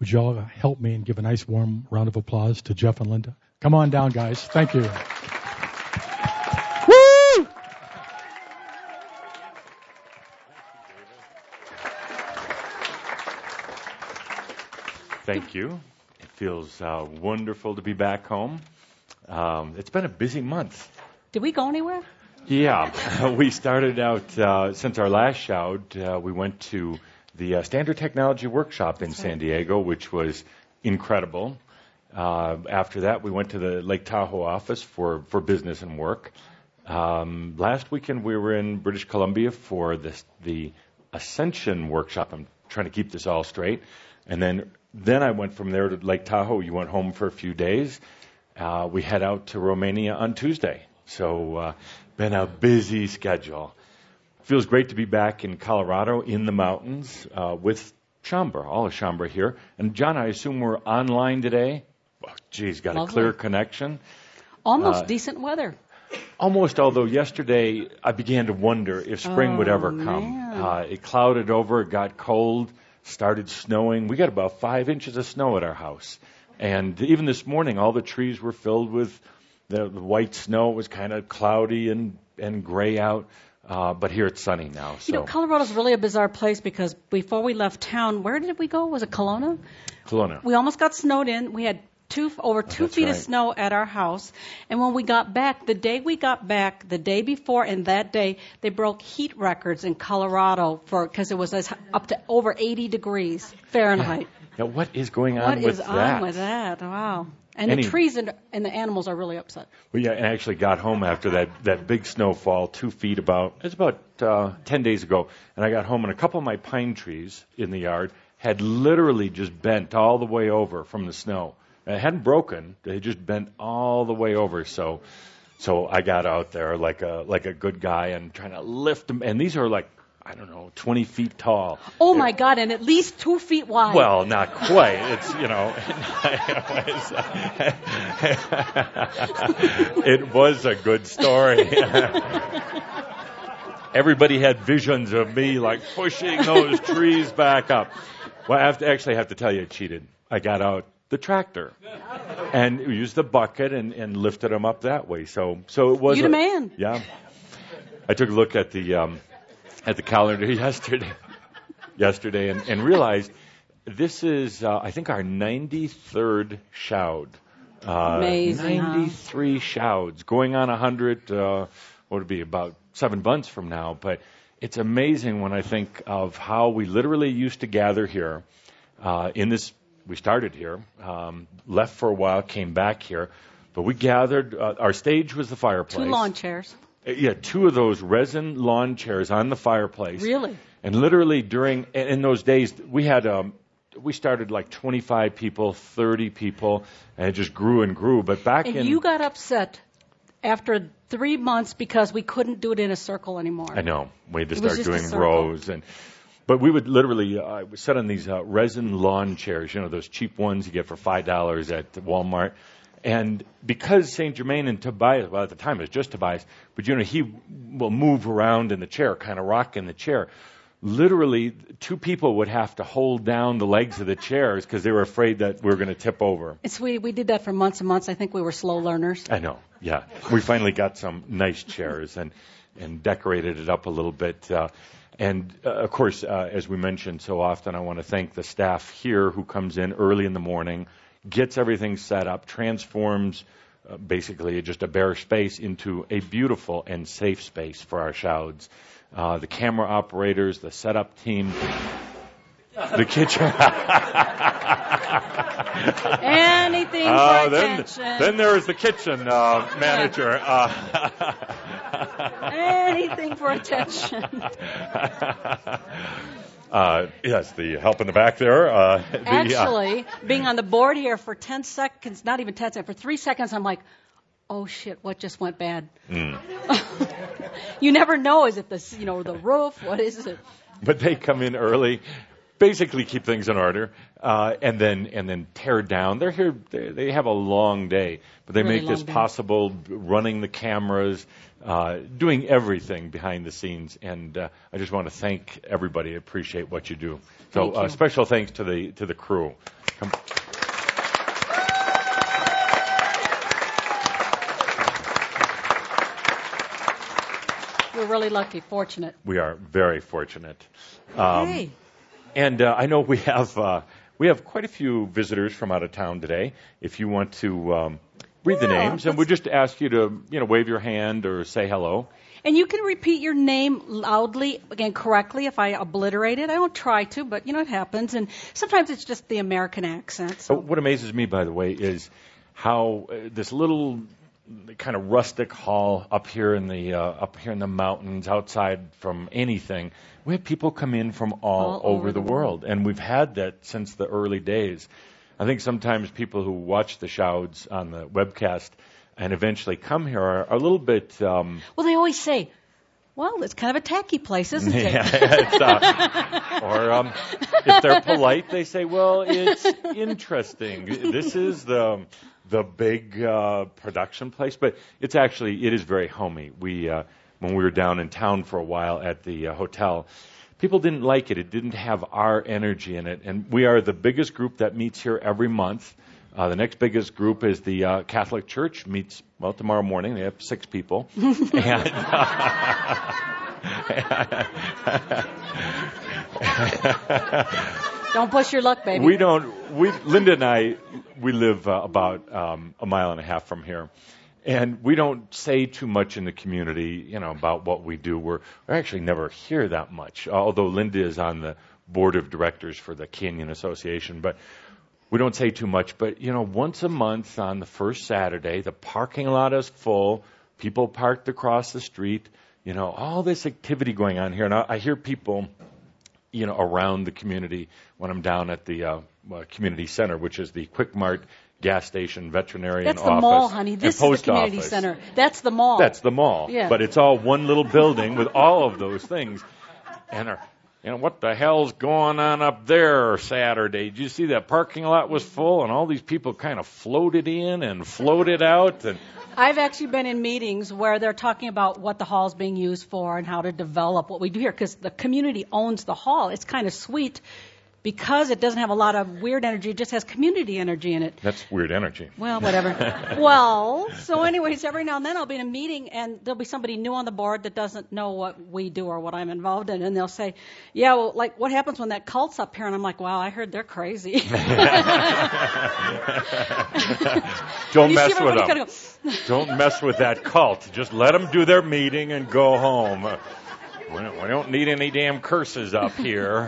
Would you all help me and give a nice warm round of applause to Jeff and Linda? Come on down, guys. Thank you. Woo! Thank you. It feels wonderful to be back home. It's been a busy month. Did we go anywhere? Yeah. We started out, since our last shout, we went to the Standard Technology Workshop in San Diego, which was incredible. After that, we went to the Lake Tahoe office for business and work. Last weekend, we were in British Columbia for the Ascension Workshop. I'm trying to keep this all straight. And then I went from there to Lake Tahoe. You went home for a few days. We head out to Romania on Tuesday. So been a busy schedule. Feels great to be back in Colorado in the mountains with Chambra, all of Chambra here. And John, I assume we're online today? Oh, geez, got Lovely. A clear connection. Almost decent weather. Almost, although yesterday I began to wonder if spring would ever come. It clouded over, it got cold, started snowing. We got about 5 inches of snow at our house. And even this morning, all the trees were filled with the white snow. It was kind of cloudy and gray out. But here it's sunny now. So. You know, Colorado's really a bizarre place because before we left town, where did we go? Was it Kelowna? Kelowna. We almost got snowed in. We had over 2 feet of snow at our house. And when we got back, the day the day before and that day, they broke heat records in Colorado because it was up to over 80 degrees Fahrenheit. Now, what is going on with that? What is on with that? Wow. And the trees and the animals are really upset. Well, yeah, and I actually got home after that big snowfall, 2 feet it's about 10 days ago. And I got home, and a couple of my pine trees in the yard had literally just bent all the way over from the snow. And it hadn't broken. They just bent all the way over. So I got out there like a good guy and trying to lift them. And these are 20 feet tall. Oh, my God, and at least 2 feet wide. Well, not quite. It's, it was a good story. Everybody had visions of me, pushing those trees back up. Well, I have to tell you, I cheated. I got out the tractor and used the bucket and lifted them up that way. So it was. You the man. Yeah. I took a look at the calendar yesterday and realized this is, I think, our 93rd shout. Amazing, 93 shouts, going on 100, what would it be, about 7 months from now. But it's amazing when I think of how we literally used to gather here we started here, left for a while, came back here. But we gathered, our stage was the fireplace. 2 lawn chairs. Yeah, 2 of those resin lawn chairs on the fireplace. Really? And literally in those days, we started 25 people, 30 people, and it just grew and grew. But And you got upset after 3 months because we couldn't do it in a circle anymore. I know. We had to start doing rows. But we would literally sit on these resin lawn chairs, those cheap ones you get for $5 at Walmart. And because St. Germain and Tobias, well, at the time it was just Tobias, but he will move around in the chair, kind of rock in the chair. Literally, 2 people would have to hold down the legs of the chairs because they were afraid that we were going to tip over. We did that for months and months. I think we were slow learners. I know, yeah. We finally got some nice chairs and decorated it up a little bit. Of course, as we mentioned so often, I want to thank the staff here who comes in early in the morning, gets everything set up, transforms basically just a bare space into a beautiful and safe space for our shouts. The camera operators, the setup team, the kitchen. Anything for attention. Then there is the kitchen manager. Anything for attention. Yes, the help in the back there. Actually, being on the board here for 10 seconds, not even 10 seconds, for 3 seconds, I'm like, oh, shit, what just went bad? You never know. Is it the roof? What is it? But they come in early. basically keep things in order, and then tear down. They're here. They have a long day, but they Really make this long day. possible. Running the cameras, doing everything behind the scenes, and I just want to thank everybody. I appreciate what you do. So Thank you. special thanks to the crew. Come. We're really lucky, fortunate. We are very fortunate. Hey. And I know we have quite a few visitors from out of town today. If you want to read the names, and we just ask you to wave your hand or say hello. And you can repeat your name loudly, again, correctly if I obliterate it. I don't try to, but, it happens. And sometimes it's just the American accent. So. What amazes me, by the way, is how this little kind of rustic hall up here in the mountains, outside from anything, we have people come in from all over the world. And we've had that since the early days. I think sometimes people who watch the Shouds on the webcast and eventually come here are a little bit... Well, they always say, well, it's kind of a tacky place, isn't it? Yeah, or if they're polite, they say, well, it's interesting. This is the big production place, but it is very homey. When we were down in town for a while at the hotel, people didn't like it. It didn't have our energy in it, and we are the biggest group that meets here every month. The next biggest group is the Catholic Church, meets, tomorrow morning. They have 6 people. And, Don't push your luck, baby. Linda and I, we live about a mile and a half from here. And we don't say too much in the community, about what we do. We're actually never here that much, although Linda is on the board of directors for the Canyon Association. But we don't say too much. But, once a month on the first Saturday, the parking lot is full. People parked across the street. All this activity going on here. And I hear people, around the community when I'm down at the community center, which is the Quick Mart gas station, veterinarian office. That's the mall, honey. This is the post community office. center. That's the mall. That's the mall. Yeah. But it's all one little building with all of those things. And what the hell's going on up there Saturday? Did you see that parking lot was full and all these people kind of floated in and floated out? And I've actually been in meetings where they're talking about what the hall's being used for and how to develop what we do here, because the community owns the hall. It's kind of sweet because it doesn't have a lot of weird energy. It just has community energy in it. That's weird energy. Well, whatever. So anyways, every now and then I'll be in a meeting and there'll be somebody new on the board that doesn't know what we do or what I'm involved in. And they'll say, yeah, well, like, what happens when that cult's up here? And I'm like, wow, I heard they're crazy. Don't mess with them. Don't mess with that cult. Just let them do their meeting and go home. We don't need any damn curses up here.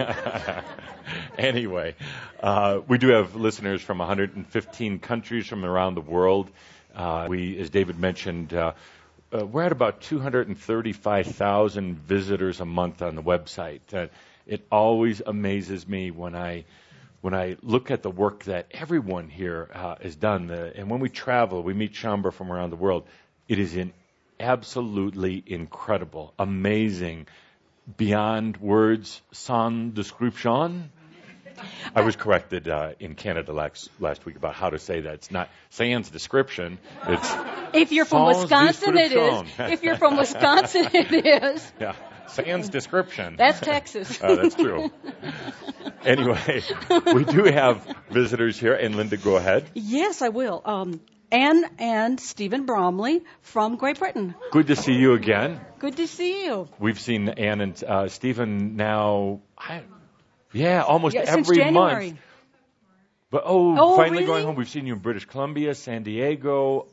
Anyway, we do have listeners from 115 countries from around the world. As David mentioned, we're at about 235,000 visitors a month on the website. It always amazes me when I look at the work that everyone here has done. And when we travel, we meet Shaumbra from around the world. It is absolutely incredible, amazing, beyond words, sans description. I was corrected in Canada last week about how to say that. It's not sans description. It's if you're from sans Wisconsin, it description. is. If you're from Wisconsin, it is. Yeah, sans description. That's Texas. That's true. Anyway, we do have visitors here. And Linda, go ahead. Yes, I will. Anne and Stephen Bromley from Great Britain. Good to see you again. Good to see you. We've seen Anne and Stephen now, almost since every January. month. But finally really? going home. We've seen you in British Columbia, San Diego.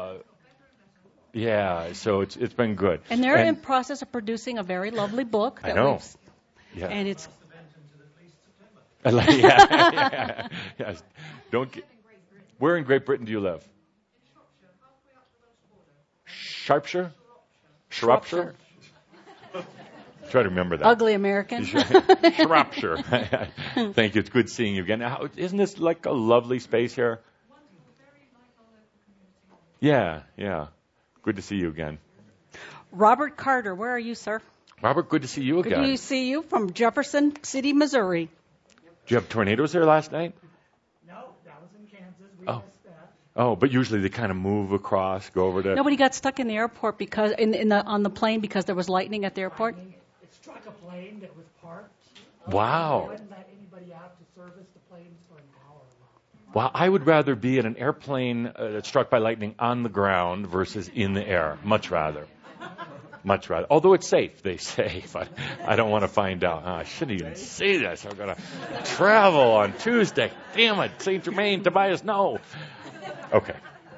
So it's been good. And they're in process of producing a very lovely book. I know. Yeah. And it's. Yes. Where in Great Britain do you live? Shropshire? Shropshire? Try to remember that. Ugly American. Shropshire. Thank you. It's good seeing you again. Isn't this like a lovely space here? Yeah. Good to see you again. Robert Carter, where are you, sir? Robert, good to see you again. Good to see you from Jefferson City, Missouri. Did you have tornadoes there last night? No, that was in Kansas. We Oh. missed that. Oh, but usually they kind of move across, go over to... Nobody got stuck in the airport because on the plane because there was lightning at the airport. It struck a plane that was parked. Wow. They wouldn't let anybody out to service the planes for an hour. Well, I would rather be in an airplane that's struck by lightning on the ground versus in the air. Much rather. Much rather. Although it's safe, they say, but I don't want to find out. I shouldn't even say this. I'm going to travel on Tuesday. Damn it. St. Germain, Tobias, no. Okay.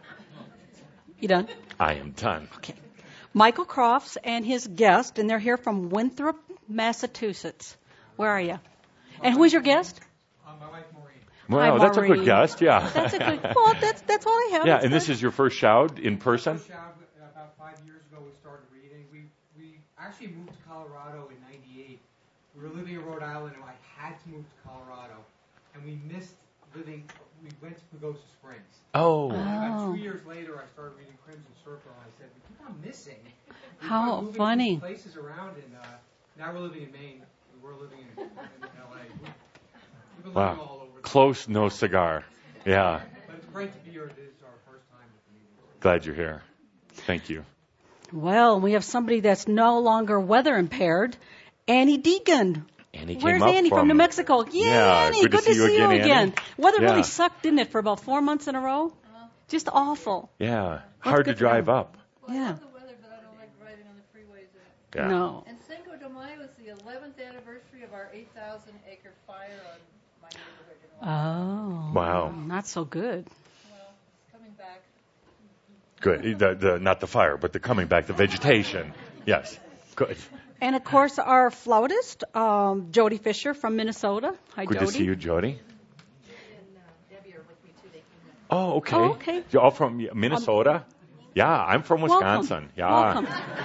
You done? I am done. Okay. Michael Crofts and his guest, and they're here from Winthrop, Massachusetts. Where are you? And who is your guest? My wife Maureen. Well, Hi, that's a good Maureen. guest, yeah. That's a good. Well, that's all I have. Yeah, That's and this good. is your first shout in person? About 5 years ago, we started reading. We actually moved to Colorado in '98. We were living in Rhode Island, and I had to move to Colorado, and we missed living. We went to Pagosa Springs. Oh. And about Oh. 2 years later, I started reading Crimson Circle, and I said, "We keep on missing." We How keep on moving funny. these places around, and now we're living in Maine. We're living in LA. We've been living Wow. all over. Close, no cigar. Yeah. But it's great to be here. It is our first time at the meeting. Glad you're here. Thank you. Well, we have somebody that's no longer weather impaired. Annie Deegan. Annie came Where's up Annie from New Mexico? Yeah, Yeah, Annie, good to see you again, Annie. Weather Yeah. really sucked, didn't it, for about 4 months in a row? Just awful. Yeah. Hard to good for drive them? up. Well, Yeah. I love the weather, but I don't like driving on the freeways. Yeah. No. And Cinco de Mayo is the 11th anniversary of our 8,000-acre fire on my neighborhood in Washington. Oh. Wow. Not so good. Well, it's coming back. Good. The not the fire, but the coming back, the vegetation. Yes. Good. And, of course, our flautist, Jody Fisher from Minnesota. Hi, Good Jody. to see you, Jody. And Debbie are with me, too. They came in. Oh, okay. Oh, okay. You're all from Minnesota? Yeah, I'm from Wisconsin. Welcome. Yeah. Welcome.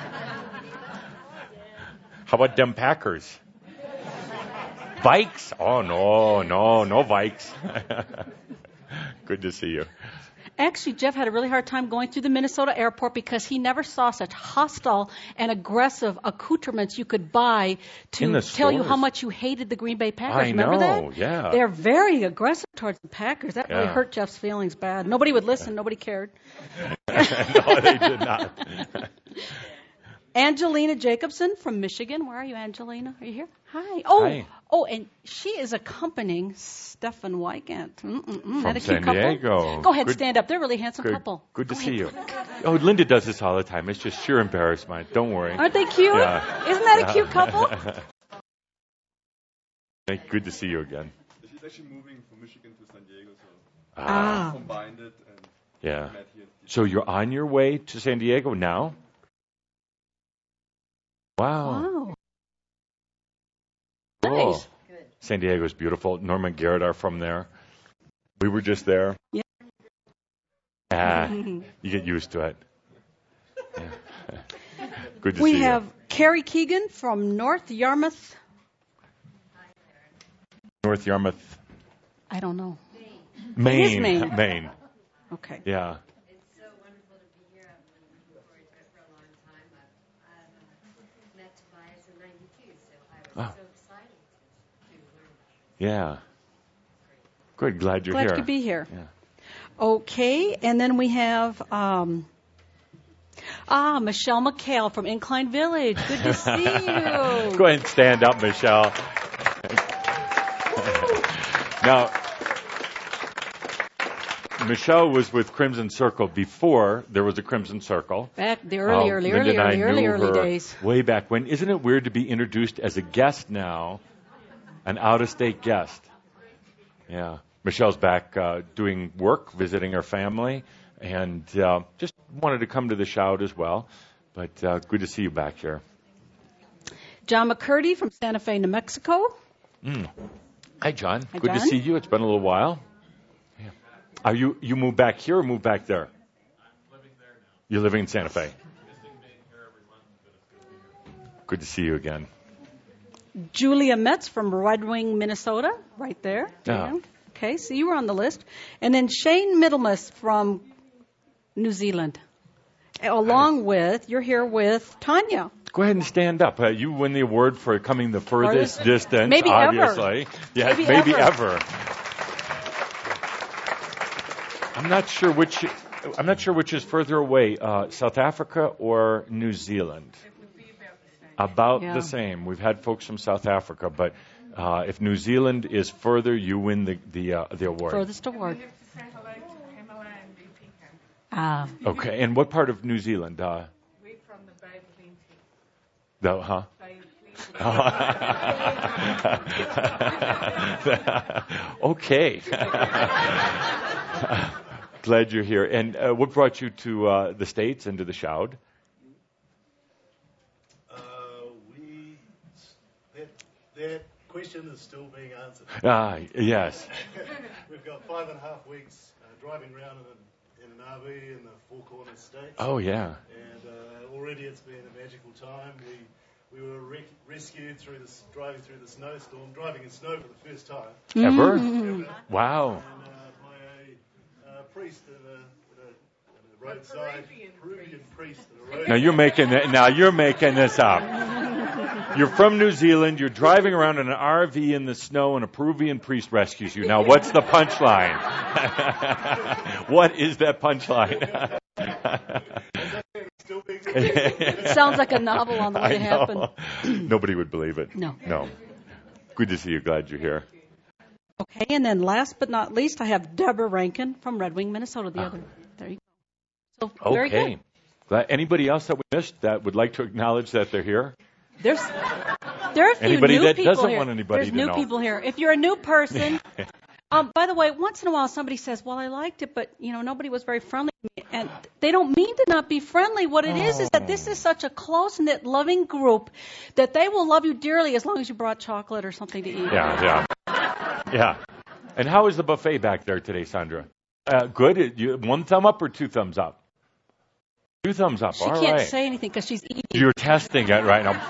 How about them Packers? Vikes? Oh, no Vikes. Good to see you. Actually, Jeff had a really hard time going through the Minnesota airport because he never saw such hostile and aggressive accoutrements you could buy In to the tell you how stores. much you hated the Green Bay Packers. I Remember know, that? yeah. They're very aggressive towards the Packers. That really Yeah. hurt Jeff's feelings bad. Nobody would listen. Nobody cared. No, they did not. Angelina Jacobson from Michigan. Where are you, Angelina? Are you here? Hi. Oh, Hi. And she is accompanying Stefan Wygant. From That a San cute couple? Diego. Go ahead, Good- stand up. They're a really handsome Good, couple. good to Go see ahead. you. Oh, Linda does this all the time. It's just sheer embarrassment. Don't worry. Aren't they cute? Yeah. Isn't that a cute couple? Good to see you again. She's actually moving from Michigan to San Diego, so Ah. combined it and Yeah. met here. So you're on your way to San Diego now? Wow. Wow. Cool. Nice. San Diego's beautiful. Norma and Garrett are from there. We were just there. Yeah. You get used to it. Yeah. Good to We see have you. Carrie Keegan from North Yarmouth. North Yarmouth, I don't know. Maine. Maine. Maine. Okay. Yeah. It's so wonderful to be here. I've been worried for a long time. I've met Tobias in '92, so I was Oh. so excited to learn about it. Yeah. Good. Glad you're Glad here. you could be here. Yeah. Okay, and then we have Michelle McHale from Incline Village. Good to see you. Go ahead and stand up, Michelle. Now, Michelle was with Crimson Circle before there was a Crimson Circle. Back the early Linda and I knew her days. way back when. Isn't it weird to be introduced as a guest now, an out-of-state guest? Yeah. Michelle's back doing work, visiting her family, and just wanted to come to the shout as well. But good to see you back here. John McCurdy from Santa Fe, New Mexico. Hi, John. Hi, Good to John. see you. It's been a little while. Yeah. Are you moved back here or moved back there? I'm living there now. You're living in Santa Fe. Good to see you again. Julia Metz from Red Wing, Minnesota, right there. Yeah. Yeah. Okay, so you were on the list. And then Shane Middlemas from New Zealand. along with, you're here with Tanya. Go ahead and stand up. You win the award for coming the furthest distance, maybe obviously. Ever. Yes, maybe ever. I'm not sure which is further away, South Africa or New Zealand. About the same. We've had folks from South Africa, but if New Zealand is further, you win the award. Furthest award. Okay, and what part of New Zealand? We're from the Bay of Plenty. Okay. Glad you're here. And what brought you to the States and to the Shoud? That question is still being answered. Yes. We've got 5.5 weeks driving around in an RV in the Four Corners States. Oh, yeah. And already it's been a magical time. We were rescued driving through the snowstorm, driving in snow for the first time. Ever? And Wow. by a priest at a roadside, Peruvian priest at a roadside. Now you're making this up. You're from New Zealand. You're driving around in an RV in the snow, and a Peruvian priest rescues you. Now, what's the punchline? What is that punchline? It sounds like a novel on the way to happen. Nobody would believe it. No. Good to see you. Glad you're here. Okay, and then last but not least, I have Deborah Rankin from Red Wing, Minnesota. The other. There you go. So, very good. Anybody else that we missed that would like to acknowledge that they're here? There are a few anybody new that people doesn't here. want anybody There's to new know. people here. If you're a new person, by the way, once in a while somebody says, "Well, I liked it, but nobody was very friendly to me," and they don't mean to not be friendly. What it is that this is such a close-knit, loving group that they will love you dearly as long as you brought chocolate or something to eat. Yeah. And how is the buffet back there today, Sandra? Good. One thumb up or two thumbs up? 2 thumbs up. She All can't right. say anything because she's eating. You're testing it right now.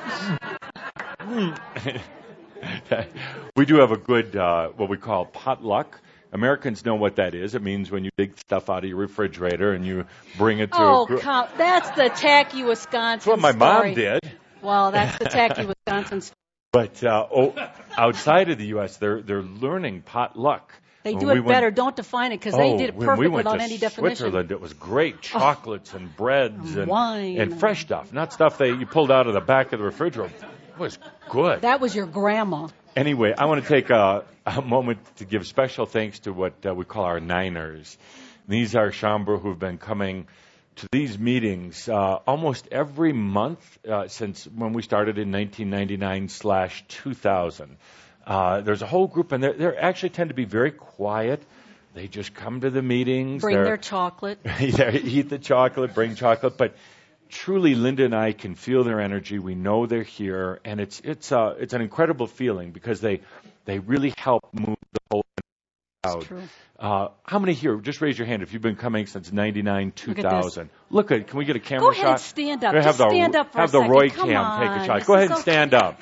We do have a good, what we call potluck. Americans know what that is. It means when you dig stuff out of your refrigerator and you bring it to a group. That's the tacky Wisconsin That's what my story. mom did. Well, that's the tacky Wisconsin story. But outside of the U.S., they're learning potluck. They do it better. Don't define it because they did it when perfect we went without to any definition. Switzerland, it was great. Chocolates and breads and wine and fresh stuff, not stuff that you pulled out of the back of the refrigerator. It was good. That was your grandma. Anyway, I want to take a moment to give special thanks to what we call our Niners. These are Chambre who've been coming to these meetings almost every month since when we started in 1999/2000. There's a whole group, and they actually tend to be very quiet. They just come to the meetings. Bring their chocolate. Eat the chocolate, bring chocolate. But truly, Linda and I can feel their energy. We know they're here, and it's an incredible feeling because they really help move the whole crowd. It's true. How many here? Just raise your hand if you've been coming since 99/2000. Look at. Can we get a camera Go shot? ahead and stand up. Just stand up for have a the second. Roy Come cam on. take a shot. This Go ahead is and stand up.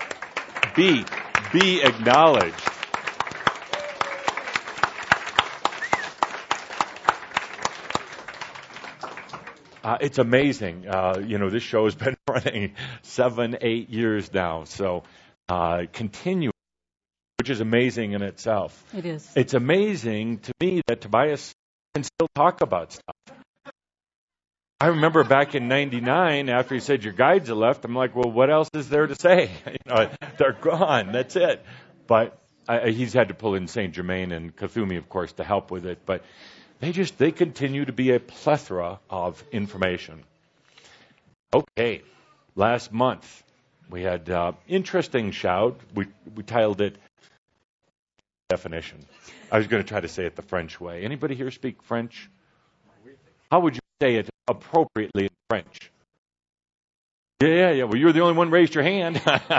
Be acknowledged. It's amazing. This show has been running 7-8 years now, so continuing, which is amazing in itself. It is. It's amazing to me that Tobias can still talk about stuff. I remember back in '99, after he said your guides are left, I'm like, well, what else is there to say? They're gone. That's it. But he's had to pull in Saint Germain and Kathumi, of course, to help with it. But they continue to be a plethora of information. Okay, last month we had interesting shout. We titled it definition. I was going to try to say it the French way. Anybody here speak French? How would you say it appropriately in French? Yeah. Well, you're the only one who raised your hand.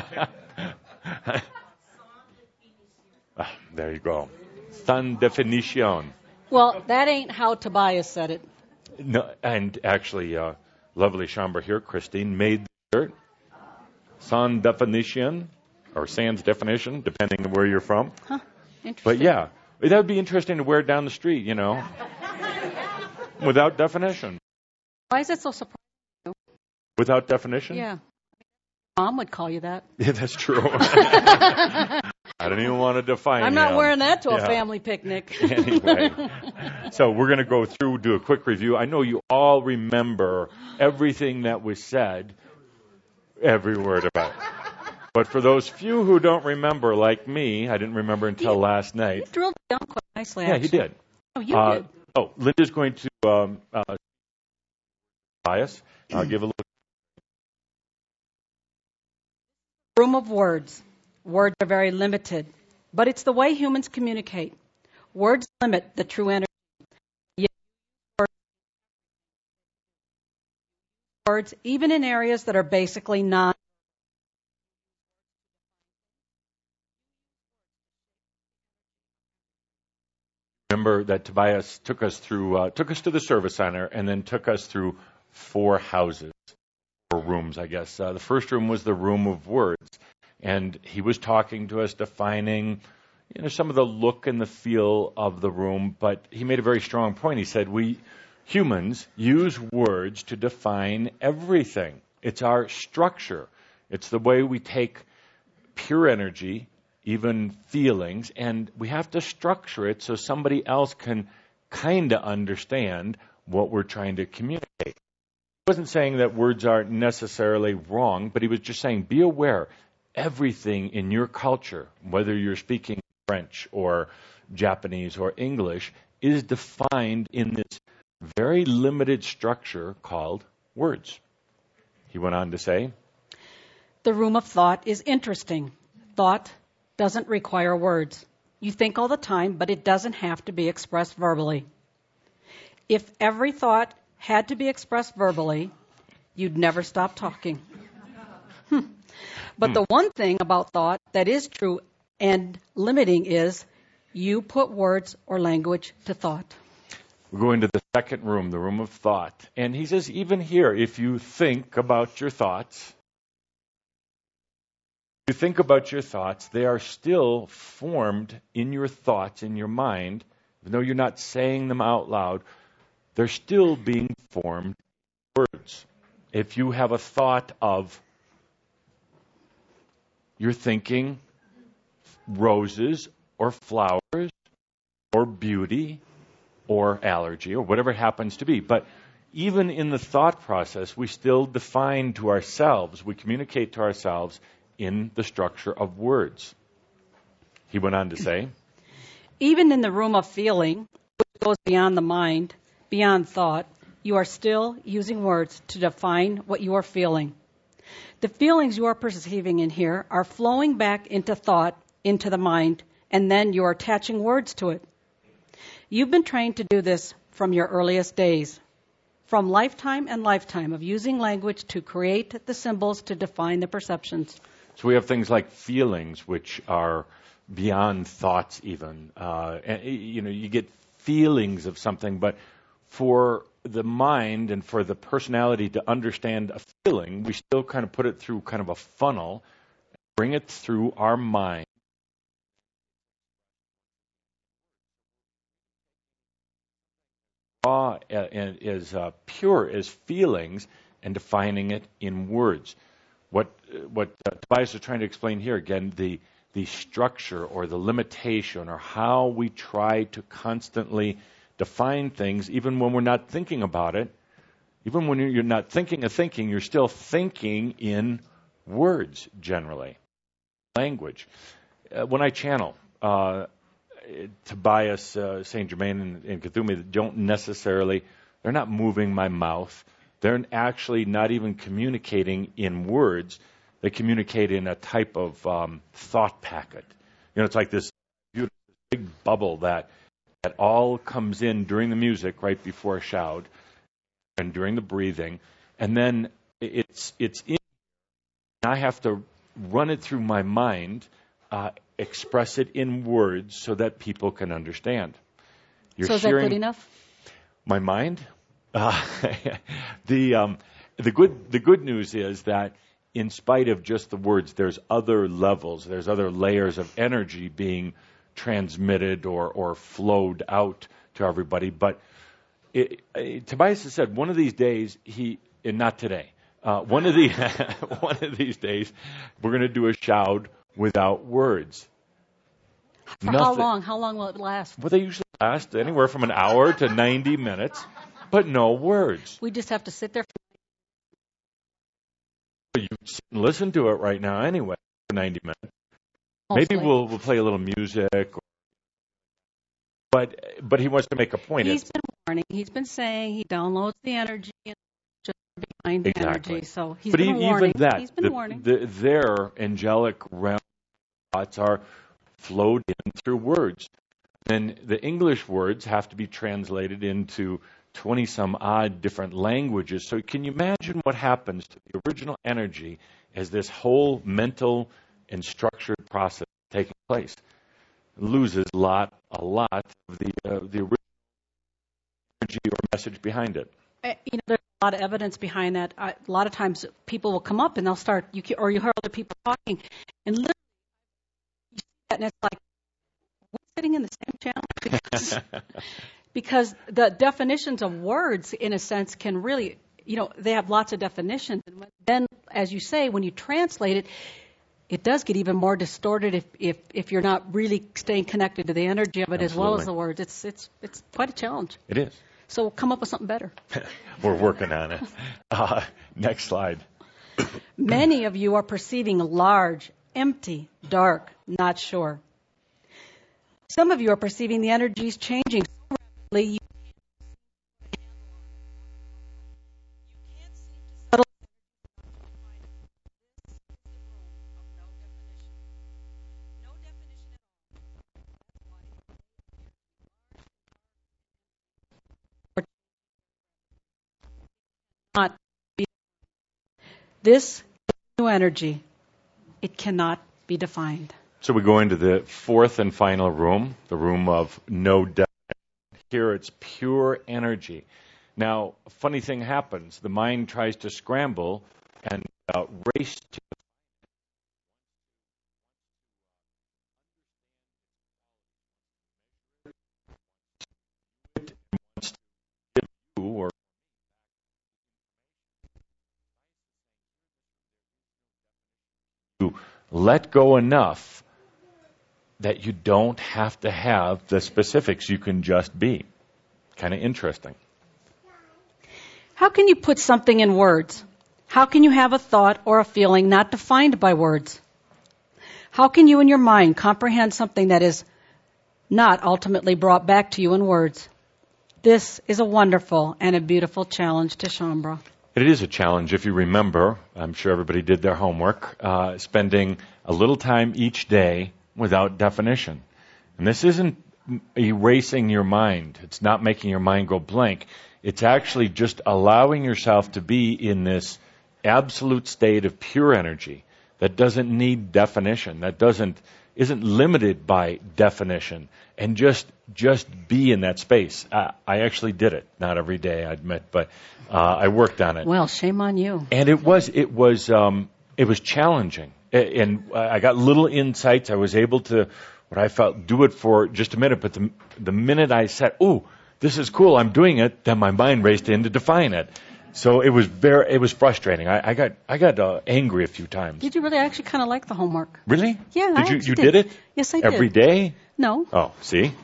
There you go. Sans définition. Well, that ain't how Tobias said it. No, and actually, lovely Chambre here, Christine, made the shirt. Sans definition, or sans definition, depending on where you're from. Huh. Interesting. But yeah, that would be interesting to wear it down the street, without definition. Why is that so surprising? Without definition? Yeah. Mom would call you that. Yeah, that's true. I don't even want to define I'm not him. wearing that to a Yeah. family picnic. Anyway, so we're going to go through, do a quick review. I know you all remember everything that was said, every word about it. But for those few who don't remember, like me, I didn't remember until last You night. drilled it down quite nicely, Yeah, he actually. did. Oh, you did. Oh, Linda's going to bias. I'll give a little. Room of words. Words are very limited, but it's the way humans communicate. Words limit the true energy. Yet words, even in areas that are basically non. Remember that Tobias took us to the service center and then took us through 4 houses, or rooms, I guess. The first room was the room of words, and he was talking to us, defining, some of the look and the feel of the room. But he made a very strong point. He said, we humans use words to define everything. It's our structure. It's the way we take pure energy, even feelings, and we have to structure it so somebody else can kind of understand what we're trying to communicate. He wasn't saying that words are necessarily wrong, but he was just saying, be aware, everything in your culture, whether you're speaking French or Japanese or English, is defined in this very limited structure called words. He went on to say, The room of thought is interesting. Thought doesn't require words. You think all the time, but it doesn't have to be expressed verbally. If every thought had to be expressed verbally, you'd never stop talking. But the one thing about thought that is true and limiting is you put words or language to thought. we go into the second room, the room of thought. And he says, even here, if you think about your thoughts, they are still formed in your thoughts, in your mind. Even though you're not saying them out loud, they're still being formed in words. If you have a thought of, you're thinking roses or flowers or beauty or allergy or whatever it happens to be. But even in the thought process, we still define to ourselves, we communicate to ourselves in the structure of words. He went on to say, Even in the room of feeling, which goes beyond the mind, beyond thought, you are still using words to define what you are feeling. The feelings you are perceiving in here are flowing back into thought, into the mind, and then you are attaching words to it. You've been trained to do this from your earliest days, from lifetime and lifetime of using language to create the symbols to define the perceptions. so we have things like feelings, which are beyond thoughts even. You get feelings of something, but for the mind and for the personality to understand a feeling, we still kind of put it through kind of a funnel, bring it through our mind. Raw and as pure as feelings and defining it in words. What Tobias is trying to explain here, again, the structure or the limitation or how we try to constantly define things, even when we're not thinking about it. Even when you're not thinking of thinking, you're still thinking in words, generally. Language. When I channel, Tobias, Saint Germain, and Cthulhu don't necessarily, they're not moving my mouth. They're actually not even communicating in words. They communicate in a type of thought packet. It's like this beautiful big bubble that all comes in during the music right before a shout and during the breathing. And then it's in. I have to run it through my mind, express it in words so that people can understand. So is that good enough? My mind? The good news is that in spite of just the words, there's other levels, there's other layers of energy being transmitted or flowed out to everybody. But Tobias has said one of these days and not today. One of these days, we're going to do a shout without words. For how long? How long will it last? Well, they usually last anywhere from an hour to 90 minutes, but no words. We just have to sit there. You sit and listen to it right now anyway for 90 minutes. Mostly. Maybe we'll play a little music. But he wants to make a point. He's been warning. He's been saying he downloads the energy and just behind the energy. So he's been warning. He's been warning. Their angelic realm thoughts are flowed in through words. Then the English words have to be translated into 20-some odd different languages. So can you imagine what happens to the original energy as this whole mental and structured process taking place? It loses a lot of the original energy or message behind it. There's a lot of evidence behind that. A lot of times people will come up and they'll start, you hear other people talking, and literally you see that and it's like, we're sitting in the same channel? Because the definitions of words, in a sense, can really, they have lots of definitions. And then, as you say, when you translate it, it does get even more distorted if you're not really staying connected to the energy of it. Absolutely. As well as the words. It's quite a challenge. It is. So come up with something better. We're working on it. Next slide. Many of you are perceiving large, empty, dark, not sure. Some of you are perceiving the energies changing so rapidly you can't seem to settle. No definition at all. Not be. This new energy, it cannot be defined. So we go into the fourth and final room, the room of no definition. Here it's pure energy. Now, a funny thing happens. The mind tries to scramble and race to it wants to give you or to let go enough that you don't have to have the specifics. You can just be. Kind of interesting. How can you put something in words? How can you have a thought or a feeling not defined by words? How can you in your mind comprehend something that is not ultimately brought back to you in words? This is a wonderful and a beautiful challenge to Shaumbra. It is a challenge. If you remember, I'm sure everybody did their homework, spending a little time each day without definition. And this isn't erasing your mind. It's not making your mind go blank. It's actually just allowing yourself to be in this absolute state of pure energy that doesn't need definition, that isn't limited by definition, and just be in that space. I actually did it. Not every day, I admit, but I worked on it. Well, shame on you. And it was challenging. And I got little insights. I was able to, what I felt, do it for just a minute. But the minute I said, "Oh, this is cool, I'm doing it," then my mind raced in to define it. So it was frustrating. I got angry a few times. Did you really? I actually kind of like the homework. Really? Yeah. You did it? Yes, I did. Every day? No. Oh, see?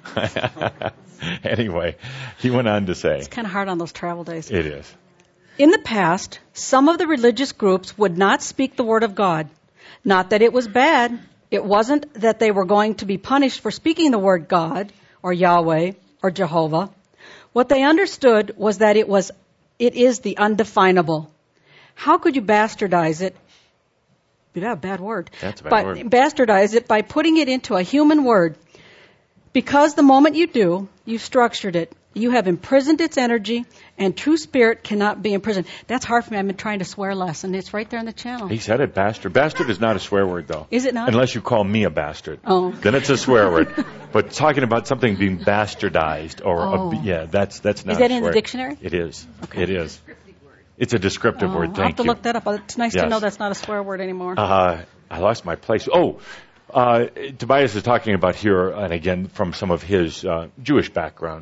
Anyway, he went on to say. It's kind of hard on those travel days. It is. In the past, some of the religious groups would not speak the word of God. Not that it was bad. It wasn't that they were going to be punished for speaking the word God or Yahweh or Jehovah. What they understood was that it is the undefinable. How could you bastardize it? Yeah, bad word. That's a bad word. Bastardize it by putting it into a human word. Because the moment you do, you've structured it. You have imprisoned its energy, and true spirit cannot be imprisoned. That's hard for me. I've been trying to swear less, and it's right there in the channel. He said it, bastard. Bastard is not a swear word, though. Is it not? Unless you call me a bastard. Oh. Then it's a swear word. But talking about something being bastardized, that's not a swear. Is that in the dictionary? It is. Okay. It is. It's a descriptive word. Thank you. I'll have to look that up. It's nice to know that's not a swear word anymore. I lost my place. Oh, Tobias is talking about here, and again from some of his Jewish background,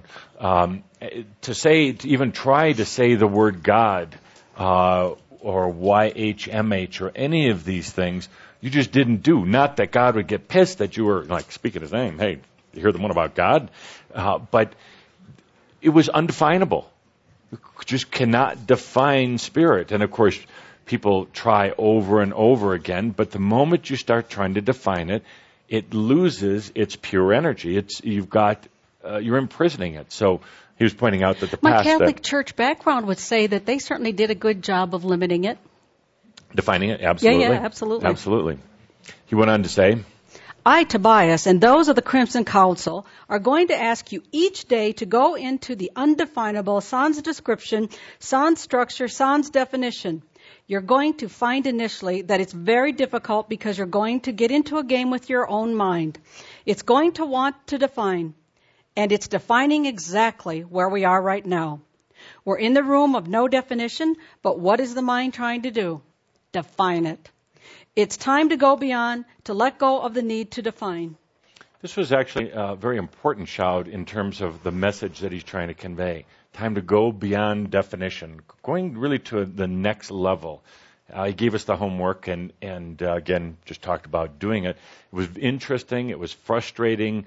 to even try to say the word God or YHMH or any of these things, you just didn't do. Not that God would get pissed that you were like speaking his name. Hey, you hear the one about God? But it was undefinable. You just cannot define spirit. And of course, people try over and over again, but the moment you start trying to define it, it loses its pure energy. You're imprisoning it. So he was pointing out that My Catholic Church background would say that they certainly did a good job of limiting it. Defining it, absolutely. Yeah, absolutely. Absolutely. He went on to say, I, Tobias, and those of the Crimson Council are going to ask you each day to go into the undefinable sans description, sans structure, sans definition. You're going to find initially that it's very difficult because you're going to get into a game with your own mind. It's going to want to define, and it's defining exactly where we are right now. We're in the room of no definition, but what is the mind trying to do? Define it. It's time to go beyond, to let go of the need to define. This was actually a very important shout in terms of the message that he's trying to convey. Time to go beyond definition, going really to the next level. He gave us the homework and again, just talked about doing it. It was interesting. It was frustrating.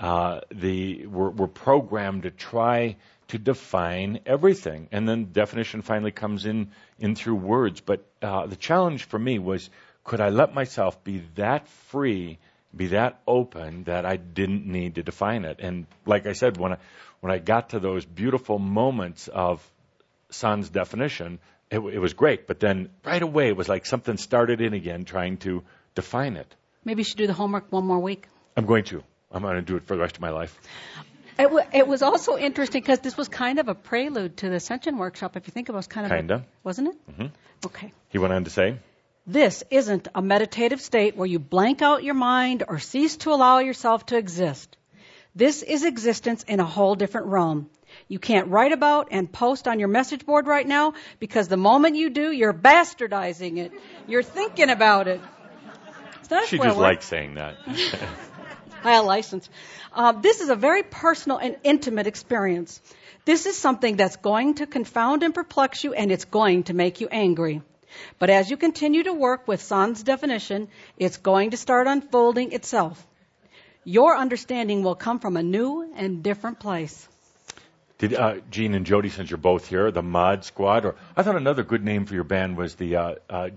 We're programmed to try to define everything. And then definition finally comes in through words. But the challenge for me was, could I let myself be that free, be that open that I didn't need to define it? And like I said, when I got to those beautiful moments of sans definition, it was great. But then right away, it was like something started in again, trying to define it. Maybe you should do the homework one more week. I'm going to do it for the rest of my life. It was also interesting because this was kind of a prelude to the Ascension workshop. If you think about it, it was kind of. Wasn't it? Mm-hmm. Okay. He went on to say, this isn't a meditative state where you blank out your mind or cease to allow yourself to exist. This is existence in a whole different realm. You can't write about and post on your message board right now because the moment you do, you're bastardizing it. You're thinking about it. She just likes saying that. I have a license. This is a very personal and intimate experience. This is something that's going to confound and perplex you, and it's going to make you angry. But as you continue to work with sans definition, it's going to start unfolding itself. Your understanding will come from a new and different place. Did Gene and Jody, since you're both here, the Mod Squad, or I thought another good name for your band was the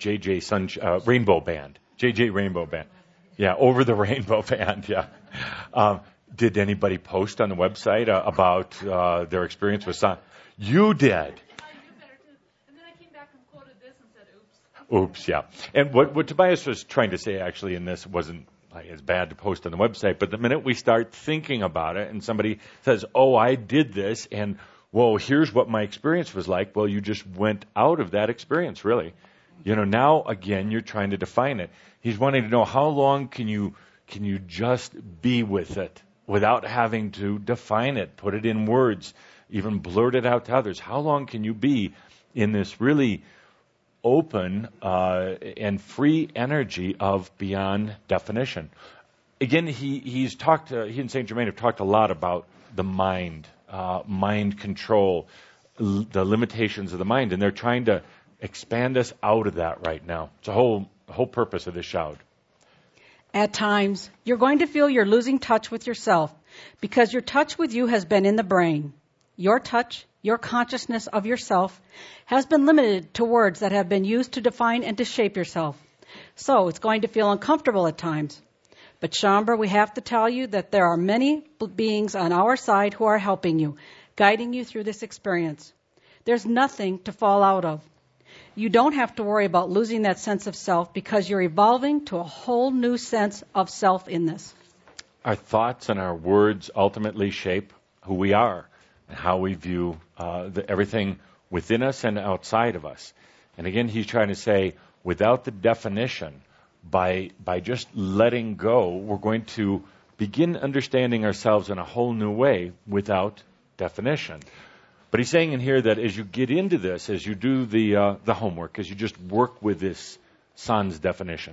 JJ Rainbow Band. JJ Rainbow Band. Yeah, Over the Rainbow Band, yeah. Did anybody post on the website about their experience with sans? You did. Oops, yeah. And what Tobias was trying to say actually in this wasn't like as bad to post on the website, but the minute we start thinking about it and somebody says, oh, I did this, and, whoa, here's what my experience was like, well, you just went out of that experience, really. Now, again, you're trying to define it. He's wanting to know how long can you just be with it without having to define it, put it in words, even blurt it out to others. How long can you be in this really open and free energy of beyond definition? Again, he and Saint Germain have talked a lot about the mind, mind control, the limitations of the mind, and they're trying to expand us out of that right now. It's the whole purpose of this shout. At times, you're going to feel you're losing touch with yourself because your touch with you has been in the brain. Your touch, your consciousness of yourself, has been limited to words that have been used to define and to shape yourself. So it's going to feel uncomfortable at times. But Shaumbra, we have to tell you that there are many beings on our side who are helping you, guiding you through this experience. There's nothing to fall out of. You don't have to worry about losing that sense of self because you're evolving to a whole new sense of self in this. Our thoughts and our words ultimately shape who we are and how we view everything within us and outside of us. And again, he's trying to say, without the definition, by just letting go, we're going to begin understanding ourselves in a whole new way without definition. But he's saying in here that as you get into this, as you do the homework, as you just work with this sans definition,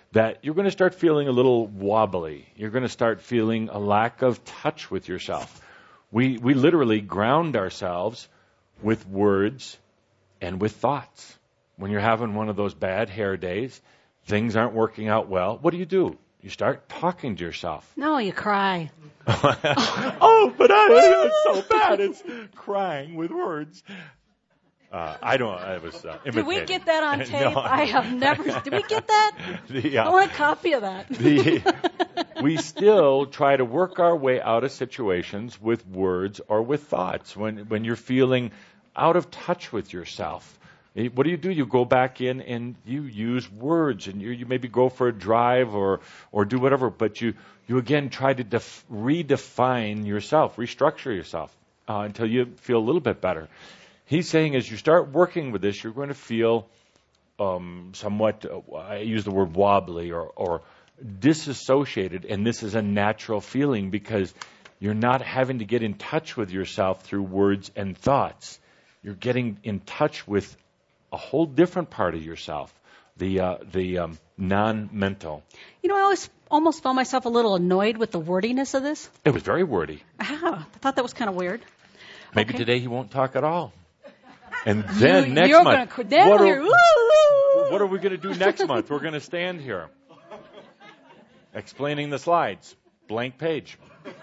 that you're going to start feeling a little wobbly. You're going to start feeling a lack of touch with yourself. We literally ground ourselves with words and with thoughts. When you're having one of those bad hair days, things aren't working out well, what do? You start talking to yourself. No, you cry. Oh, but it's so bad. It's crying with words. I was imitating. Did we get that on tape? No. I have never. Did we get that? I want a copy of that. We still try to work our way out of situations with words or with thoughts. When you're feeling out of touch with yourself, what do? You go back in and you use words, and you maybe go for a drive or do whatever, but you again try to redefine yourself, restructure yourself until you feel a little bit better. He's saying as you start working with this, you're going to feel somewhat, I use the word wobbly or disassociated, and this is a natural feeling because you're not having to get in touch with yourself through words and thoughts. You're getting in touch with a whole different part of yourself, the non-mental. You know, I almost found myself a little annoyed with the wordiness of this. It was very wordy. I thought that was kind of weird. Maybe Okay. today he won't talk at all. And then next you're month, what are we going to do next month? We're going to stand here explaining the slides. Blank page.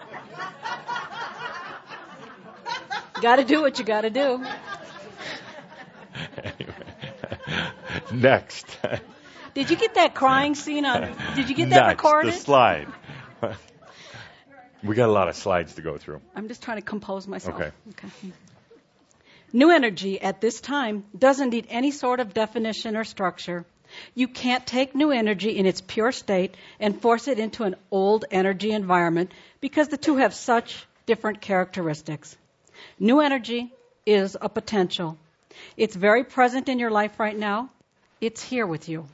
Got to do what you got to do. Next. Did you get that crying scene on? Did you get that recorded? The slide. We got a lot of slides to go through. I'm just trying to compose myself. Okay. New energy at this time doesn't need any sort of definition or structure. You can't take new energy in its pure state and force it into an old energy environment because the two have such different characteristics. New energy is a potential. It's very present in your life right now. It's here with you.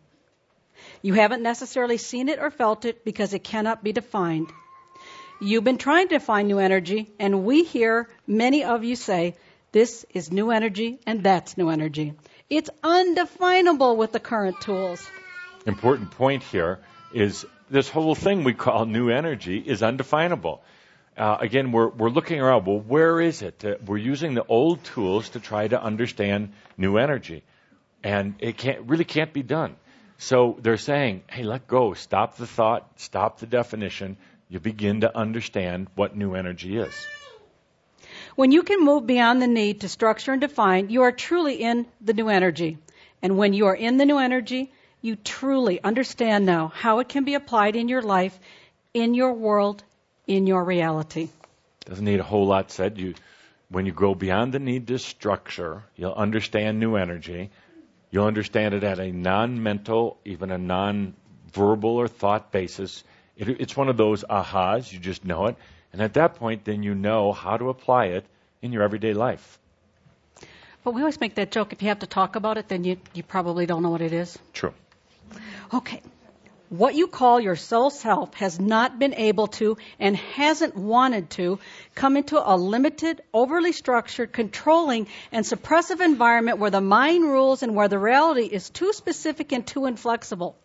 You haven't necessarily seen it or felt it because it cannot be defined. You've been trying to define new energy, and we hear many of you say, this is new energy and that's new energy. It's undefinable with the current tools. Important point here is this whole thing we call new energy is undefinable. Again, we're looking around. Well, where is it? We're using the old tools to try to understand new energy, and it really can't be done. So they're saying, hey, let go. Stop the thought. Stop the definition. You begin to understand what new energy is. When you can move beyond the need to structure and define, you are truly in the new energy. And when you are in the new energy, you truly understand now how it can be applied in your life, in your world, in your reality. Doesn't need a whole lot said. When you go beyond the need to structure, you'll understand new energy. You'll understand it at a non-mental, even a non-verbal or thought basis. It's one of those ahas. You just know it. And at that point, then you know how to apply it in your everyday life. But we always make that joke. If you have to talk about it, then you probably don't know what it is. True. Okay. What you call your soul self has not been able to and hasn't wanted to come into a limited, overly structured, controlling, and suppressive environment where the mind rules and where the reality is too specific and too inflexible.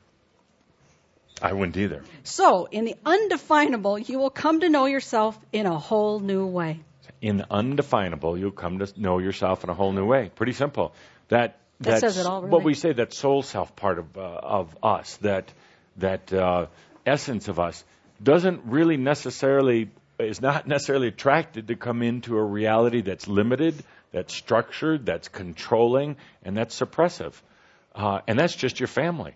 I wouldn't either. So, in the undefinable, you will come to know yourself in a whole new way. In the undefinable, you'll come to know yourself in a whole new way. Pretty simple. That says it all, really. What we say, that soul self part of us, that essence of us, is not necessarily attracted to come into a reality that's limited, that's structured, that's controlling, and that's suppressive. And that's just your family.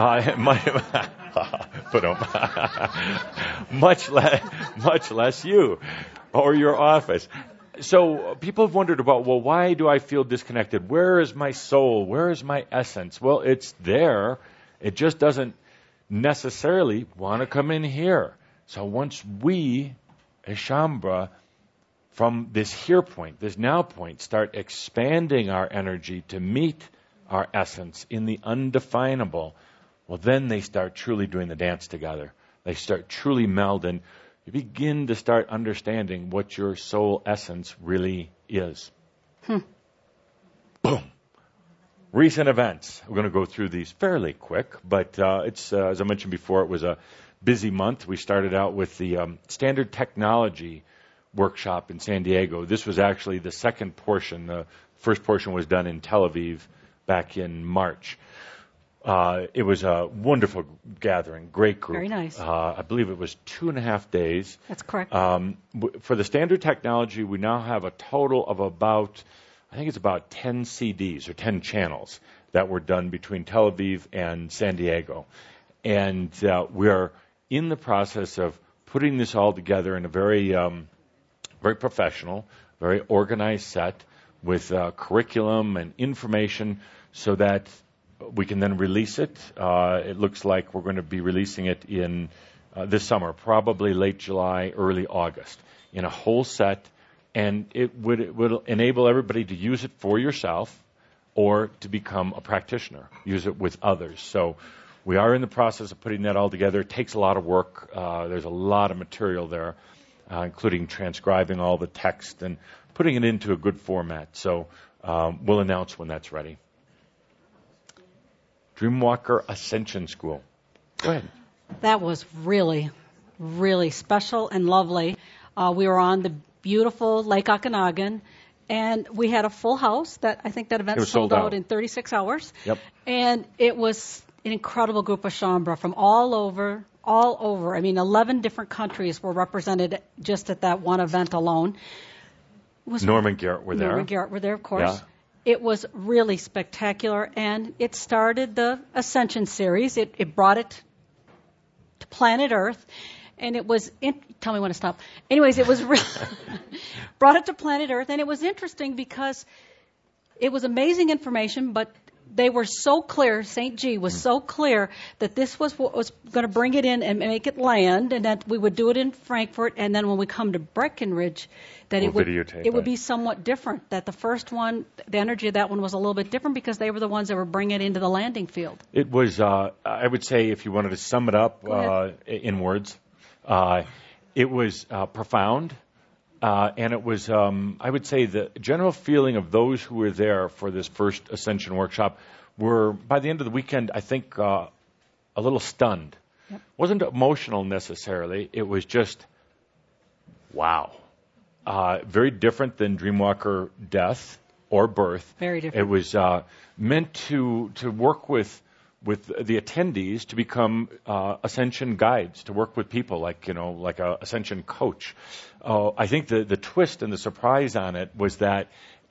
Much less you or your office. So people have wondered about, well, why do I feel disconnected? Where is my soul? Where is my essence? Well, it's there. It just doesn't necessarily want to come in here. So once we, as Shaumbra, from this here point, this now point, start expanding our energy to meet our essence in the undefinable, well, then they start truly doing the dance together. They start truly melding. You begin to start understanding what your soul essence really is. Boom. Recent events. We're going to go through these fairly quick, but it's as I mentioned before, it was a busy month. We started out with the Standard Technology Workshop in San Diego. This was actually the second portion. The first portion was done in Tel Aviv back in March. It was a wonderful gathering, great group. Very nice. I believe it was 2.5 days. That's correct. For the Standard Technology, we now have a total of about 10 CDs or 10 channels that were done between Tel Aviv and San Diego. And we're in the process of putting this all together in a very professional, very organized set with curriculum and information so that we can then release it. It looks like we're going to be releasing it in this summer, probably late July, early August, in a whole set. And it would enable everybody to use it for yourself or to become a practitioner, use it with others. So we are in the process of putting that all together. It takes a lot of work. There's a lot of material there, including transcribing all the text and putting it into a good format. So we'll announce when that's ready. Dreamwalker Ascension School. Go ahead. That was really, really special and lovely. We were on the beautiful Lake Okanagan, and we had a full house. I think that event sold out in 36 hours. Yep. And it was an incredible group of Shaumbra from all over. I mean, 11 different countries were represented just at that one event alone. Norman Garrett were there. Norman Garrett were there, of course. Yeah. It was really spectacular, and it started the Ascension series. It brought it to planet Earth. And it was, tell me when to stop. Anyways, it was brought it to planet Earth, and it was interesting because it was amazing information, but they were so clear, St. G was so clear that this was what was going to bring it in and make it land, and that we would do it in Frankfurt, and then when we come to Breckenridge, that it would be somewhat different, that the first one, the energy of that one was a little bit different because they were the ones that were bringing it into the landing field. It was, I would say, if you wanted to sum it up in words, it was profound, and it was, I would say, the general feeling of those who were there for this first Ascension workshop were, by the end of the weekend, I think, a little stunned. Yep. Wasn't emotional necessarily. It was just, wow. Very different than Dreamwalker Death or Birth. Very different. It was meant to work with the attendees to become Ascension guides, to work with people like a Ascension coach. I think the twist and the surprise on it was that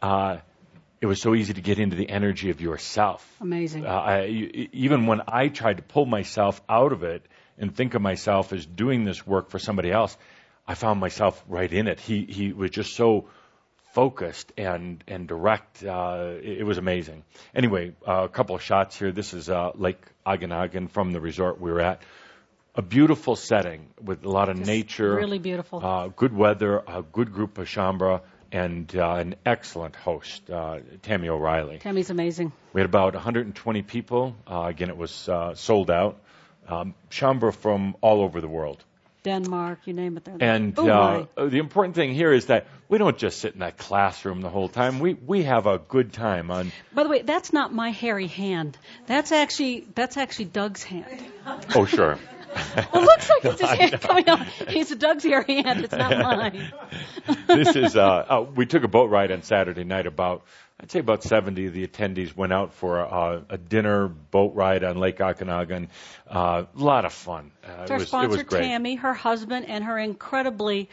it was so easy to get into the energy of yourself. Amazing. Even when I tried to pull myself out of it and think of myself as doing this work for somebody else, I found myself right in it. He was just so focused and direct. It was amazing. Anyway, a couple of shots here. This is Lake Okanagan from the resort we were at. A beautiful setting with a lot of nature. Really beautiful. Good weather, a good group of Shaumbra, and an excellent host, Tammy O'Reilly. Tammy's amazing. We had about 120 people. Again, it was sold out. Shaumbra from all over the world. Denmark, you name it. And the important thing here is that we don't just sit in that classroom the whole time. We have a good time. By the way, that's not my hairy hand. That's actually Doug's hand. Oh, sure. Well, it looks like it's his hand coming out. It's Doug's hairy hand. It's not mine. This is we took a boat ride on Saturday night. I'd say about 70 of the attendees went out for a dinner boat ride on Lake Okanagan. A lot of fun. Our sponsor, it was great. Tammy, her husband, and her incredibly